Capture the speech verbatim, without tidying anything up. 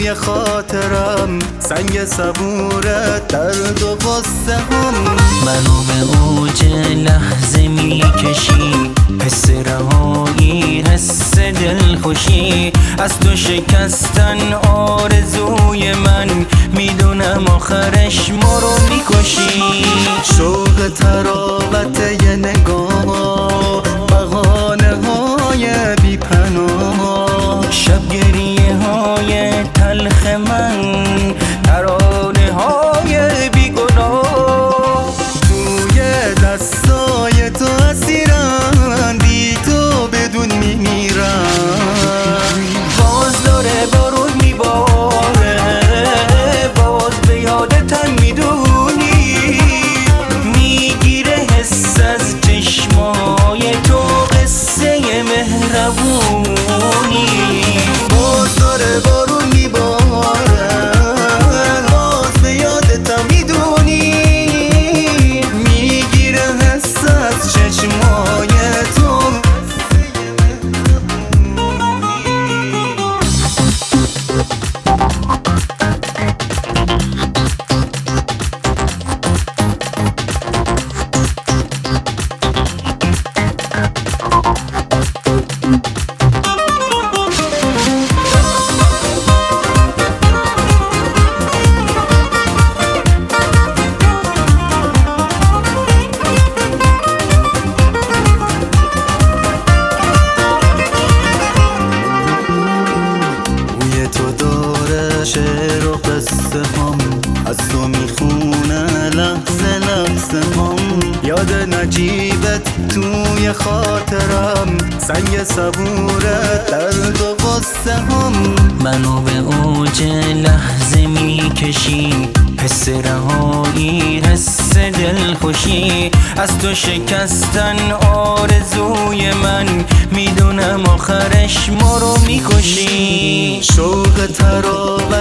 توی خاطرم، سنگ صبورت درد و غصه هم. منو به اوج لحظه میکشی، حس رهایی، حس دلخوشی. از تو شکستن آرزوی من، میدونم آخرش ما رو میکشی. شوق تراوت یه نگاه، بهانه های بی پناه. شب گریه های تلخ من، ترانه های بی گناه. توی دستای تو اسیرم، بی تو بدون میمیرم. باز داره بارون میباره، باز به یادتم میدونی. میگیره حس از چشمای تو، قصه مهربونی. باز داره بارون میباره، باز به یادتم میدونی. میگیره حس از چشمای تو. شعر و قصه هم از تو میخونه لحظه لحظه هم. یاد نجیبت توی خاطرم، سنگ صبورت درد و غصه هم. منو به اوج لحظه میکشی، حس رهایی، حس دلخوشی. از تو شکستن آرزوی من، میدونم آخرش ما رو میکشی. شوق تراوت